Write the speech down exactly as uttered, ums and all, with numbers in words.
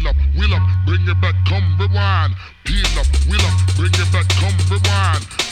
Peel up, wheel up, bring it back, come rewind. Peel up, wheel up, bring it back, come rewind.